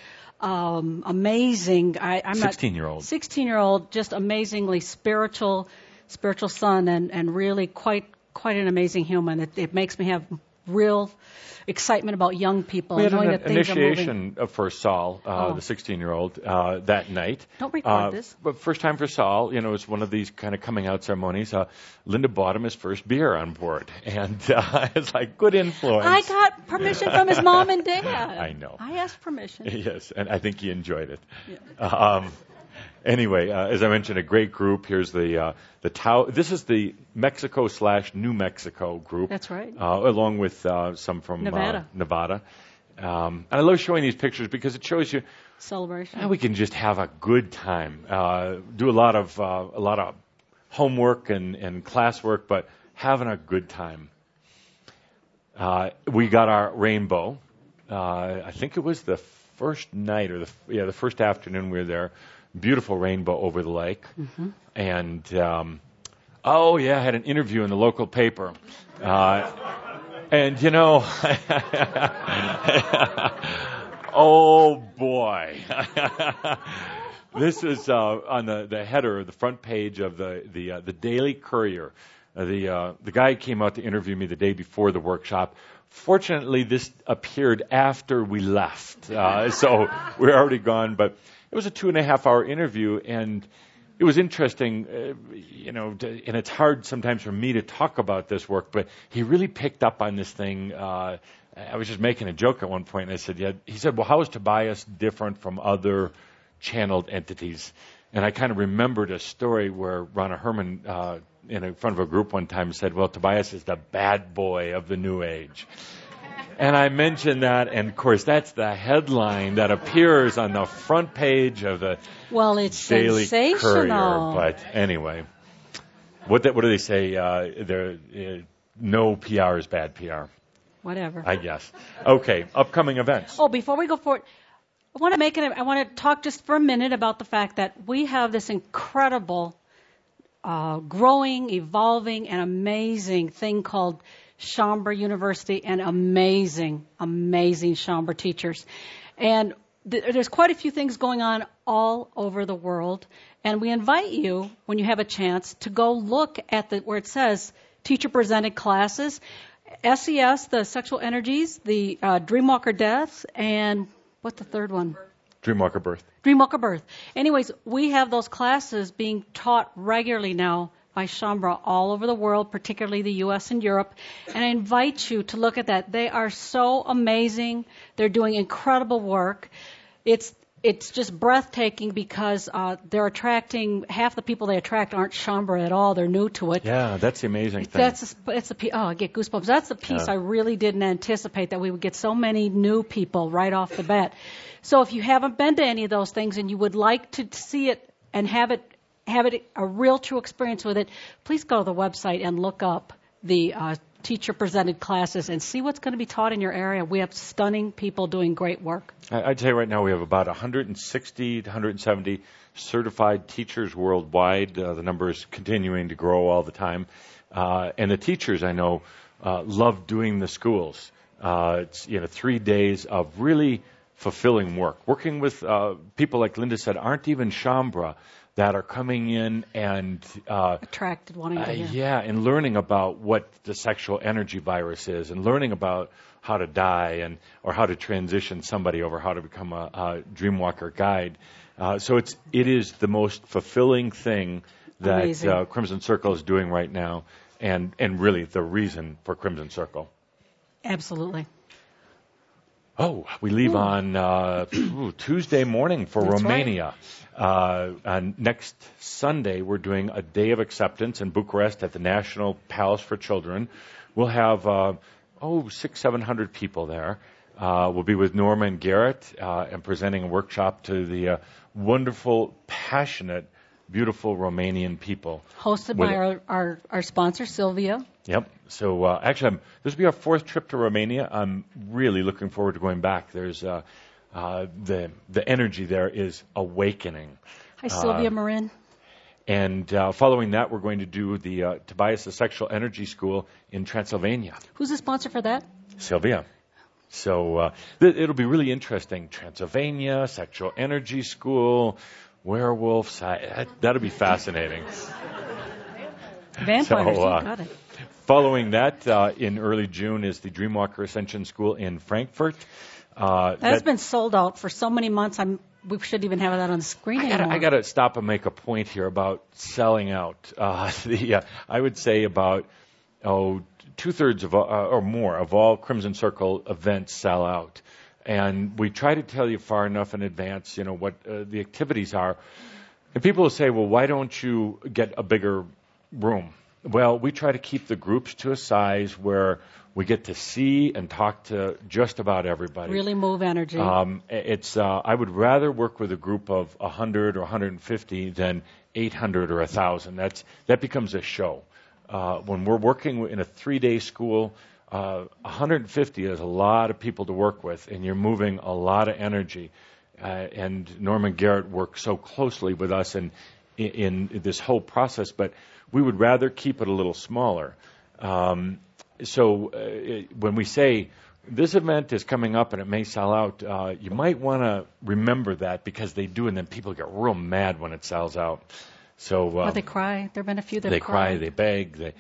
amazing 16-year-old, just amazingly spiritual son, and really quite an amazing human. It makes me have real excitement about young people. We had knowing an that things initiation for Saul, the 16-year-old, that night. Don't record this. But first time for Saul, it's one of these kind of coming out ceremonies. Linda bought him his first beer on board, and it's like good influence. I got permission from his mom and dad. I know. I asked permission. Yes, and I think he enjoyed it. Yeah. Anyway, as I mentioned, a great group. Here's the This is the Mexico/New Mexico group. That's right. Along with some from Nevada. And I love showing these pictures because it shows you celebration. We can just have a good time. Do a lot of homework and classwork, but having a good time. We got our rainbow. I think it was the first night or the first afternoon we were there. Beautiful rainbow over the lake. Mm-hmm. And, I had an interview in the local paper. And, oh, boy. This is on the header, the front page of the Daily Courier. The guy came out to interview me the day before the workshop. Fortunately, this appeared after we left, so we're already gone. But it was a 2.5-hour interview, and it was interesting, and it's hard sometimes for me to talk about this work, but he really picked up on this thing. I was just making a joke at one point, and I said, yeah. He said, well, how is Tobias different from other channeled entities? And I kind of remembered a story where Ronna Herman, in front of a group one time, said, well, Tobias is the bad boy of the New Age. And I mentioned that, and of course, that's the headline that appears on the front page of the Daily Courier. But anyway, what do they say? No PR is bad PR. Whatever. I guess. Okay, upcoming events. Oh, before we go forward, I want to talk just for a minute about the fact that we have this incredible, growing, evolving, and amazing thing called Schomburg University, and amazing Schomburg teachers. And there's quite a few things going on all over the world. And we invite you, when you have a chance, to go look at where it says teacher-presented classes, SES, the sexual energies, the Dreamwalker deaths, and what's the third one? Dreamwalker birth. Dreamwalker birth. Anyways, we have those classes being taught regularly now by Schomburg all over the world, particularly the U.S. and Europe. And I invite you to look at that. They are so amazing. They're doing incredible work. It's just breathtaking because they're attracting, half the people they attract aren't Schomburg at all. They're new to it. Yeah, that's the amazing thing. I get goosebumps. That's the piece I really didn't anticipate, that we would get so many new people right off the bat. So if you haven't been to any of those things and you would like to see it and have it a real true experience with it, please go to the website and look up the teacher-presented classes and see what's going to be taught in your area. We have stunning people doing great work. I'd say right now we have about 160 to 170 certified teachers worldwide. The number is continuing to grow all the time. And the teachers, I know, love doing the schools. It's 3 days of really fulfilling work. Working with people, like Linda said, aren't even Schomburg, that are coming in and attracted, wanting to hear. Yeah, and learning about what the sexual energy virus is, and learning about how to die or how to transition somebody over, how to become a Dreamwalker guide. So it is the most fulfilling thing that Crimson Circle is doing right now, and really the reason for Crimson Circle. Absolutely. Oh, we leave on Tuesday morning for That's Romania. Right. Next Sunday, we're doing a day of acceptance in Bucharest at the National Palace for Children. We'll have 600-700 people there. We'll be with Norma and Garrett and presenting a workshop to the wonderful, passionate, beautiful Romanian people. Hosted by our sponsor, Sylvia. Yep. So actually, this will be our 4th trip to Romania. I'm really looking forward to going back. There's the energy there is awakening. Hi, Sylvia Marin. And following that, we're going to do the Tobias the Sexual Energy School in Transylvania. Who's the sponsor for that? Sylvia. So it'll be really interesting. Transylvania, Sexual Energy School, werewolves. That'll be fascinating. Vampires, got it. Following that, in early June, is the Dreamwalker Ascension School in Frankfurt. That's been sold out for so many months. We shouldn't even have that on the screen anymore. I got to stop and make a point here about selling out. I would say about 2/3 of or more of all Crimson Circle events sell out, and we try to tell you far enough in advance, what the activities are. And people will say, "Well, why don't you get a bigger room?" Well, we try to keep the groups to a size where we get to see and talk to just about everybody. Really move energy. I would rather work with a group of 100 or 150 than 800 or 1,000. That becomes a show. When we're working in a 3-day school, 150 is a lot of people to work with, and you're moving a lot of energy. And Norman Garrett works so closely with us in this whole process, but we would rather keep it a little smaller. So when we say this event is coming up and it may sell out, you might want to remember that, because they do, and then people get real mad when it sells out. So they cry. There have been a few that they cry, they beg.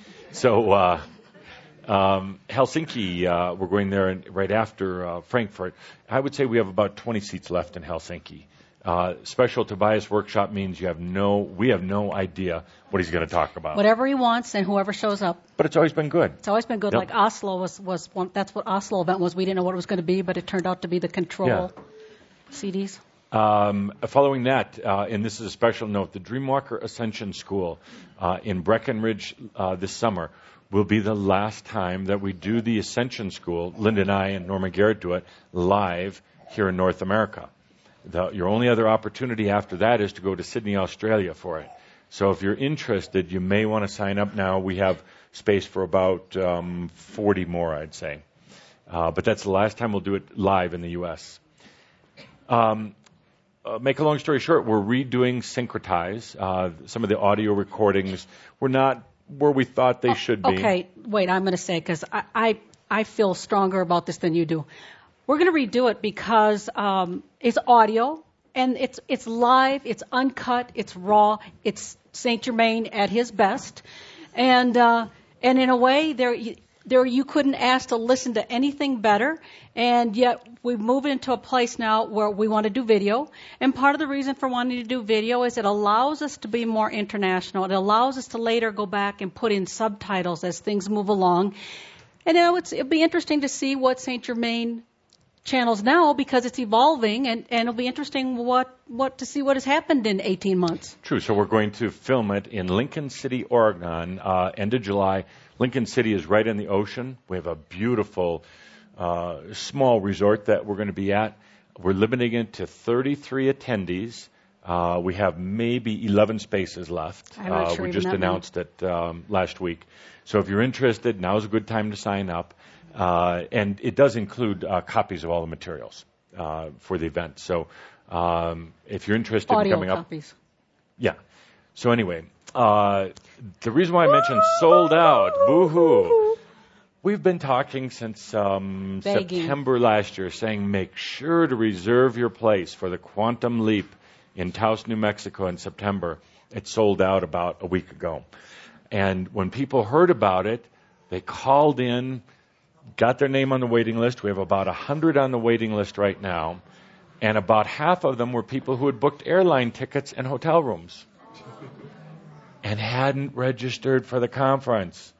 Helsinki, we're going there right after Frankfurt. I would say we have about 20 seats left in Helsinki. Special Tobias workshop means we have no idea what he's going to talk about. Whatever he wants and whoever shows up. But it's always been good. It's always been good. Yep. Like Oslo was one. That's what Oslo event was. We didn't know what it was going to be, but it turned out to be the Control CDs. Following that, and this is a special note, the Dreamwalker Ascension School in Breckenridge this summer will be the last time that we do the Ascension School. Linda and I and Norman Garrett do it live here in North America. Your only other opportunity after that is to go to Sydney, Australia for it. So if you're interested, you may want to sign up now. We have space for about 40 more, I'd say. But that's the last time we'll do it live in the U.S. Make a long story short, we're redoing Syncretize. Some of the audio recordings were not where we thought they should be. Okay, wait, I'm going to say, because I feel stronger about this than you do. We're going to redo it because it's audio, and it's live, it's uncut, it's raw, it's Saint Germain at his best, and in a way, there you couldn't ask to listen to anything better, and yet we've moved into a place now where we want to do video, and part of the reason for wanting to do video is it allows us to be more international. It allows us to later go back and put in subtitles as things move along, and it'll be interesting to see what Saint Germain channels now, because it's evolving, and it'll be interesting to see what has happened in 18 months. True. So we're going to film it in Lincoln City, Oregon, end of July. Lincoln City is right in the ocean. We have a beautiful small resort that we're going to be at. We're limiting it to 33 attendees. We have maybe 11 spaces left. I'm not sure we just announced it last week. So if you're interested, now's a good time to sign up. And it does include copies of all the materials for the event. So if you're interested in coming up. Audio copies. Yeah. So anyway, the reason why I mentioned sold out, boo-hoo. We've been talking since September last year, saying make sure to reserve your place for the Quantum Leap in Taos, New Mexico in September. It sold out about a week ago. And when people heard about it, they called in, got their name on the waiting list. We have about 100 on the waiting list right now. And about half of them were people who had booked airline tickets and hotel rooms and hadn't registered for the conference.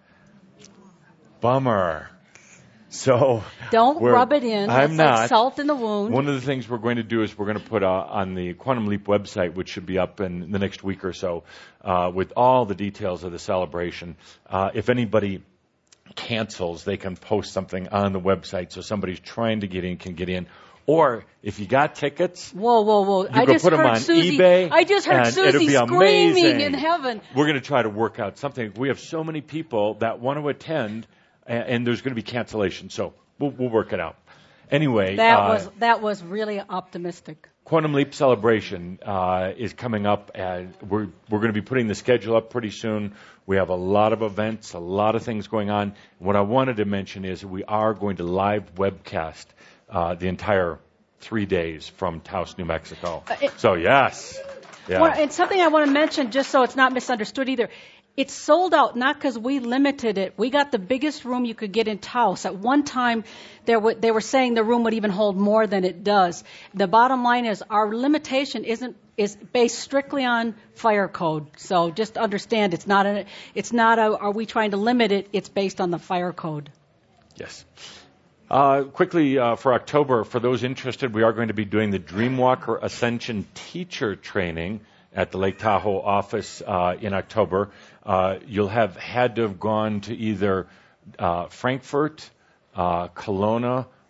Bummer. So don't rub it in. I'm not. Like salt in the wound. One of the things we're going to do is we're going to put on the Quantum Leap website, which should be up in the next week or so, with all the details of the celebration. If anybody cancels, they can post something on the website so somebody's trying to get in can get in. Or if you got tickets, whoa! You go put them on eBay. I just heard Susie screaming amazing. in heaven. We're going to try to work out something. We have so many people that want to attend, and there's going to be cancellation. So we'll work it out. Anyway, that was really optimistic. Quantum Leap celebration is coming up, and we're going to be putting the schedule up pretty soon. We have a lot of events, a lot of things going on. What I wanted to mention is we are going to live webcast the entire 3 days from Taos, New Mexico. So yes. Yeah. Well, and something I want to mention, just so it's not misunderstood either. It's sold out not because we limited it. We got the biggest room you could get in Taos. At one time, they were saying the room would even hold more than it does. The bottom line is our limitation is based strictly on fire code. So just understand it's not are we trying to limit it? It's based on the fire code. Yes. Quickly, for October, for those interested, we are going to be doing the Dreamwalker Ascension Teacher Training at the Lake Tahoe office in October. You'll have had to have gone to either Frankfurt, Kelowna,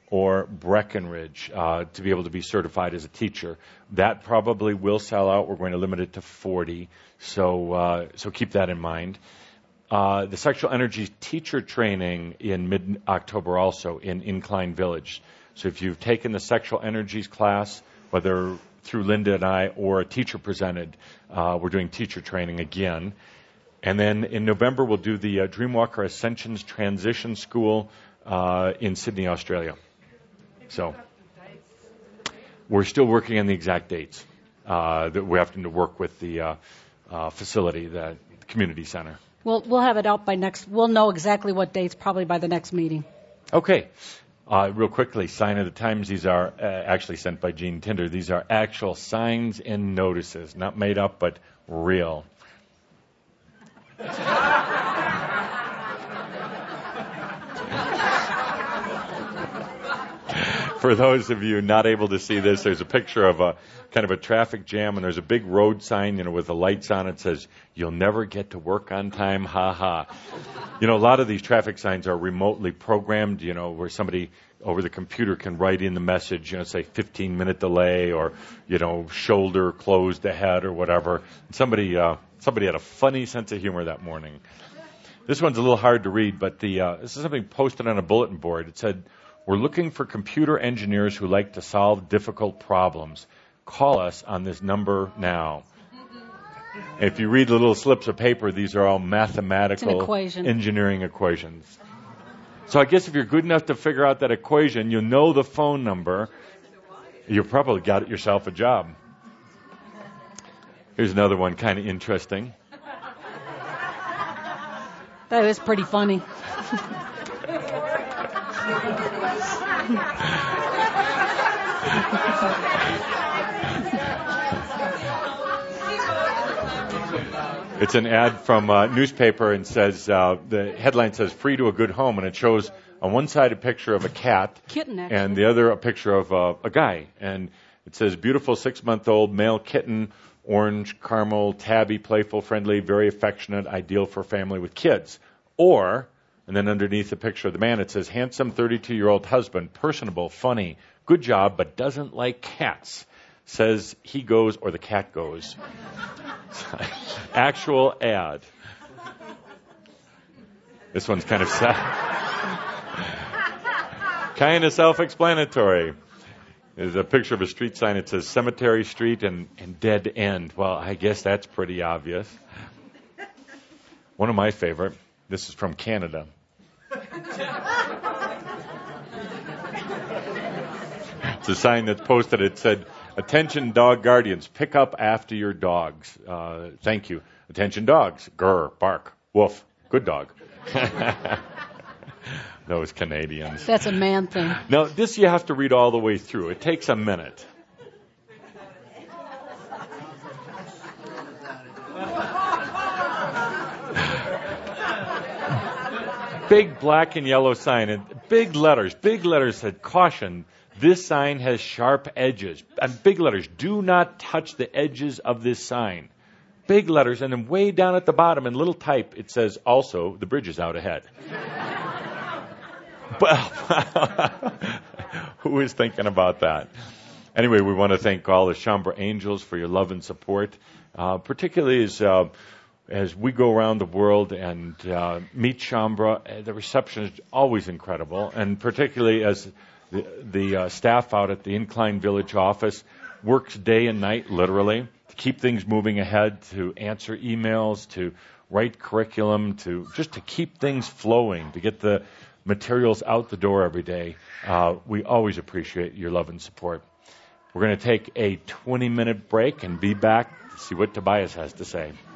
or Breckenridge to be able to be certified as a teacher. That probably will sell out. We're going to limit it to 40, so keep that in mind. The Sexual Energy teacher training in mid-October also in Incline Village. So if you've taken the Sexual Energies class, whether through Linda and I or a teacher presented, we're doing teacher training again. And then in November, we'll do the Dreamwalker Ascensions Transition School in Sydney, Australia. So we're still working on the exact dates. That we're having to work with the facility, the community center. We'll have it out by we'll know exactly what dates probably by the next meeting. Okay. Real quickly, sign of the times. These are actually sent by Gene Tinder. These are actual signs and notices, not made up, but real. For those of you not able to see this, there's a picture of a kind of a traffic jam, and there's a big road sign, with the lights on it. Says, "You'll never get to work on time, ha ha." A lot of these traffic signs are remotely programmed, where somebody over the computer can write in the message, say 15-minute delay or, shoulder closed ahead or whatever. And somebody had a funny sense of humor that morning. This one's a little hard to read, but this is something posted on a bulletin board. It said, "We're looking for computer engineers who like to solve difficult problems. Call us on this number now." If you read the little slips of paper, these are all mathematical engineering equations. So I guess if you're good enough to figure out that equation, you know the phone number, you probably got yourself a job. Here's another one, kind of interesting. That is pretty funny. It's an ad from a newspaper and says, the headline says, "Free to a good home," and it shows on one side a picture of a cat, kitten, actually, and the other a picture of a guy. And it says, "Beautiful 6-month-old male kitten, orange, caramel, tabby, playful, friendly, very affectionate, ideal for a family with kids." Or, and then underneath the picture of the man, it says, "Handsome 32-year-old husband, personable, funny, good job, but doesn't like cats. Says he goes or the cat goes." Actual ad. This one's kind of sad. Kind of self-explanatory. There's a picture of a street sign. It says Cemetery Street and Dead End. Well, I guess that's pretty obvious. One of my favorite. This is from Canada. It's a sign that's posted. It said, "Attention dog guardians, pick up after your dogs. Thank you. Attention dogs, grr, bark, woof, good dog." Those Canadians. That's a man thing. Now, this you have to read all the way through. It takes a minute. Big black and yellow sign, and big letters said, "Caution, this sign has sharp edges." And big letters, "Do not touch the edges of this sign." Big letters, and then way down at the bottom in little type, it says, "Also, the bridge is out ahead." Well, who is thinking about that? Anyway, we want to thank all the Shaumbra Angels for your love and support, particularly as we go around the world and meet Shaumbra. The reception is always incredible, and particularly as the staff out at the Incline Village office works day and night, literally, to keep things moving ahead, to answer emails, to write curriculum, to keep things flowing, to get the materials out the door every day. We always appreciate your love and support. We're going to take a 20-minute break and be back to see what Tobias has to say.